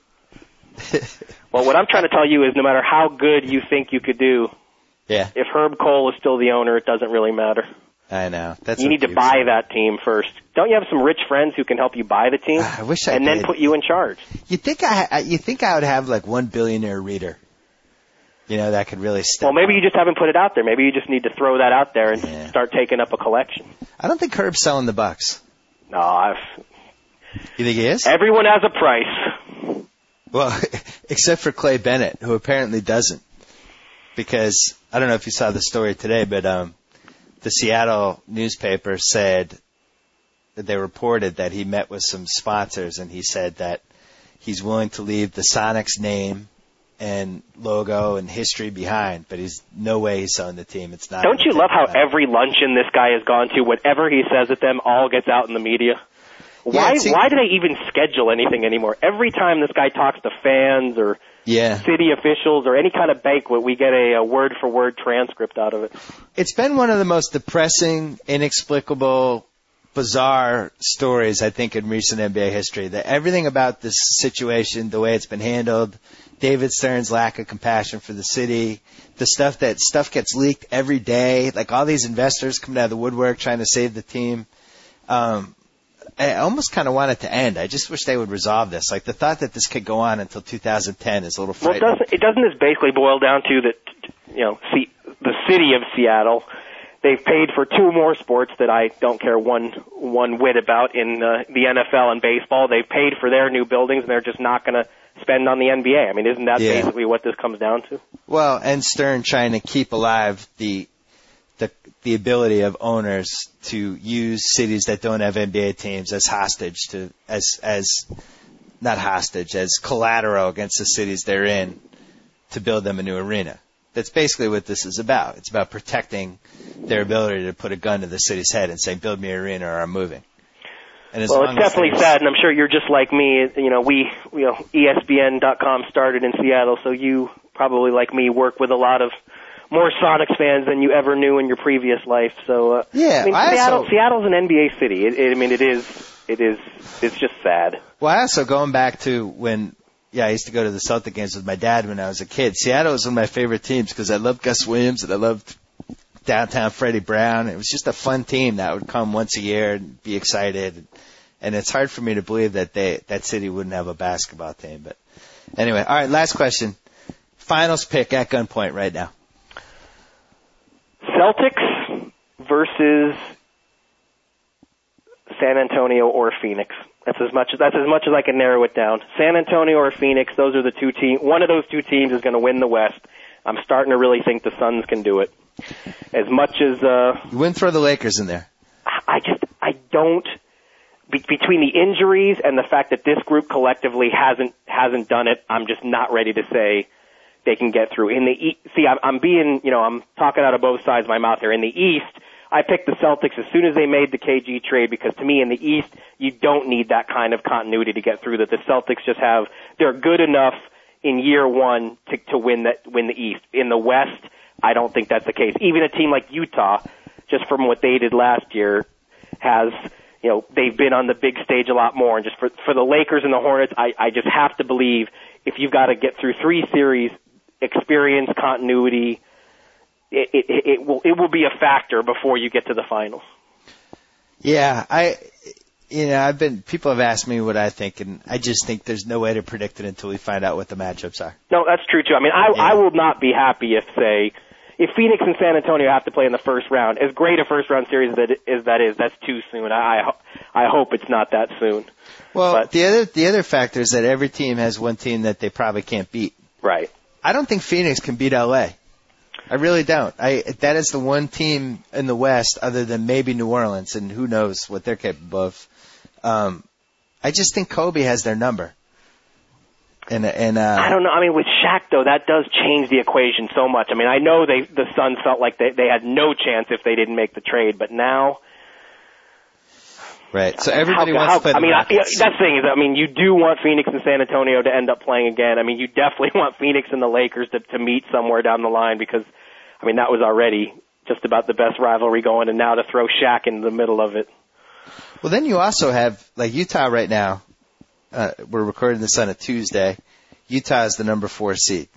Well, what I'm trying to tell you is, no matter how good you think you could do, Yeah, if Herb Cole is still the owner, it doesn't really matter. I know. That's You what need to Buke buy said. that team first. Don't you have some rich friends who can help you buy the team? I wish I and then did. put you in charge. You think I? I- You think I would have like one billionaire reader? You know, that could really step. Well, maybe you just haven't put it out there. Maybe you just need to throw that out there and Yeah. start taking up a collection. I don't think Herb's selling the Bucks. No, I've, You think he is? everyone has a price. Well, except for Clay Bennett, who apparently doesn't. Because I don't know if you saw the story today, but um, the Seattle newspaper said that they reported that he met with some sponsors, and he said that he's willing to leave the Sonics name and logo and history behind, but he's no way he's selling the team. It's not. Don't you love how every luncheon this guy has gone to, whatever he says at them, all gets out in the media? Why see- why do they even schedule anything anymore? Every time this guy talks to fans or Yeah. city officials or any kind of banquet, we get a, a word-for-word transcript out of it. It's been one of the most depressing, inexplicable, bizarre stories, I think, in recent N B A history. That everything about this situation, the way it's been handled, David Stern's lack of compassion for the city, the stuff that stuff gets leaked every day, like all these investors coming out of the woodwork trying to save the team. Um, I almost kind of want it to end. I just wish they would resolve this. Like the thought that this could go on until two thousand ten is a little Well, it frightening. doesn't, it doesn't this basically boil down to that, you know, see, the city of Seattle, they've paid for two more sports that I don't care one one whit about in uh, the N F L and baseball. They've paid for their new buildings, and they're just not going to spend on the N B A. I mean, isn't that Yeah. basically what this comes down to? Well, and Stern trying to keep alive the the the ability of owners to use cities that don't have N B A teams as hostage to as as not hostage as collateral against the cities they're in to build them a new arena. That's basically what this is about. It's about protecting their ability to put a gun to the city's head and say, "Build me an arena or I'm moving." And as well, long it's as definitely there's- sad, and I'm sure you're just like me. You know, we, you know, E S P N dot com started in Seattle, so you probably, like me, work with a lot of more Sonics fans than you ever knew in your previous life. So, uh, Yeah, I mean, I Seattle, also- Seattle's an N B A city. It, it, I mean, it is, it is, it's just sad. Well, I also, going back to when, yeah, I used to go to the Celtic games with my dad when I was a kid. Seattle was one of my favorite teams because I loved Gus Williams and I loved downtown Freddie Brown. It was just a fun team that would come once a year and be excited. And it's hard for me to believe that they that city wouldn't have a basketball team. But anyway, all right, last question. Finals pick at gunpoint right now. Celtics versus San Antonio or Phoenix. That's as much as that's as much as I can narrow it down. San Antonio or Phoenix. Those are the two teams. One of those two teams is going to win the West. I'm starting to really think the Suns can do it. As much as uh, You wouldn't throw the Lakers in there. I just I don't. Be, between the injuries and the fact that this group collectively hasn't hasn't done it, I'm just not ready to say they can get through. In the e- see, I'm, I'm being, you know, I'm talking out of both sides of my mouth here. In the East, I picked the Celtics as soon as they made the K G trade because to me, in the East, you don't need that kind of continuity to get through. That the Celtics just have, they're good enough in year one to to win that win the East. In the West, I don't think that's the case. Even a team like Utah, just from what they did last year, has. You know, they've been on the big stage a lot more. And just for, for the Lakers and the Hornets, I, I just have to believe if you've got to get through three series, experience, continuity, it, it, it will it will be a factor before you get to the finals. Yeah, I, you know, I've been, people have asked me what I think, and I just think there's no way to predict it until we find out what the matchups are. No, that's true, too. I mean, I, Yeah. I will not be happy if, say, if Phoenix and San Antonio have to play in the first round, as great a first-round series as that is, that is, that's too soon. I, I, ho- I hope it's not that soon. Well, But- the other the other factor is that every team has one team that they probably can't beat. Right. I don't think Phoenix can beat L A. I really don't. I that is the one team in the West, other than maybe New Orleans, and who knows what they're capable of. Um, I just think Kobe has their number. And and uh, I don't know. I mean, with Shaq, though, that does change the equation so much. I mean, I know they the Suns felt like they, they had no chance if they didn't make the trade, but now... right. So everybody how, wants how, to play the I mean, I, yeah, Rockets. that's the thing is, I mean, you do want Phoenix and San Antonio to end up playing again. I mean, you definitely want Phoenix and the Lakers to, to meet somewhere down the line because, I mean, that was already just about the best rivalry going, and now to throw Shaq in the middle of it. Well, then you also have, like Utah right now, uh, we're recording this on a Tuesday. Utah is the number four seed.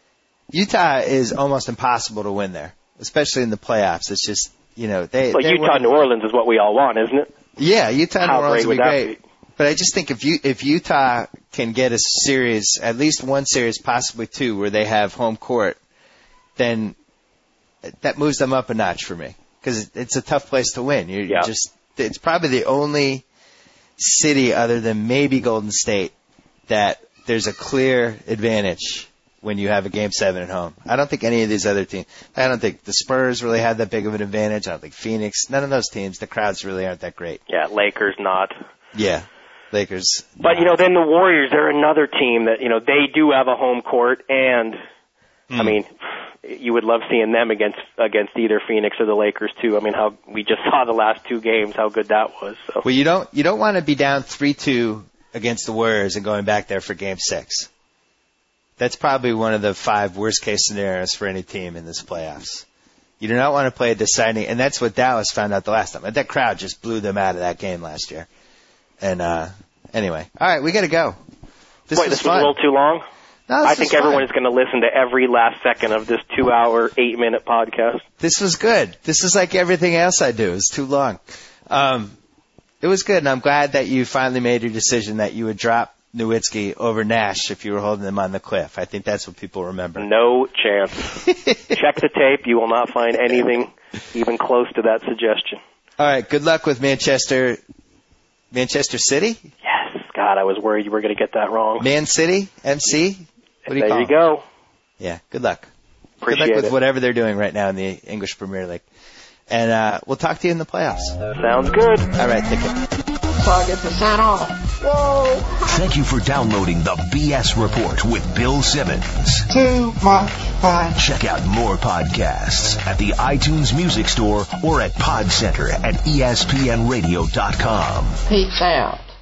Utah is almost impossible to win there, especially in the playoffs. It's just, you know, they. Well, they're Utah, winning- New Orleans is what we all want, isn't it? Yeah, Utah and New How Orleans great would be would that great. be? But I just think if you if Utah can get a series, at least one series, possibly two, where they have home court, then that moves them up a notch for me because it's a tough place to win. You're Yeah. just it's probably the only city other than maybe Golden State that there's a clear advantage when you have a game seven at home. I don't think any of these other teams. I don't think the Spurs really had that big of an advantage. I don't think Phoenix. None of those teams. The crowds really aren't that great. Yeah, Lakers not. Yeah, Lakers. But, you know, then the Warriors, they're another team that, you know, they do have a home court, and, I Hmm. mean, you would love seeing them against against either Phoenix or the Lakers, too. I mean, how we just saw the last two games, how good that was. So. Well, you don't you don't want to be down three two against the Warriors and going back there for Game Six. That's probably one of the five worst case scenarios for any team in this playoffs. You do not want to play a deciding, and that's what Dallas found out the last time. That crowd just blew them out of that game last year. And uh anyway, all right, we got to go. This Wait, was this fun. was a little too long? No, this I was think fun. everyone is going to listen to every last second of this two-hour, eight-minute podcast. This was good. This is like everything else I do. It's too long. Um, it was good, and I'm glad that you finally made your decision that you would drop Nowitzki over Nash if you were holding them on the cliff. I think that's what people remember. No chance. Check the tape. You will not find anything even close to that suggestion. All right, good luck with Manchester Manchester City? Yes. God, I was worried you were going to get that wrong. Man City? M C? What do you there call you them? go. Yeah, good luck. Appreciate good luck with it. whatever they're doing right now in the English Premier League. And uh, we'll talk to you in the playoffs. Sounds good. All right, take care. So I get to sign off. Whoa. Thank you for downloading the B S Report with Bill Simmons. Too much fun. Check out more podcasts at the iTunes Music Store or at Pod Center at E S P N radio dot com. Peace out.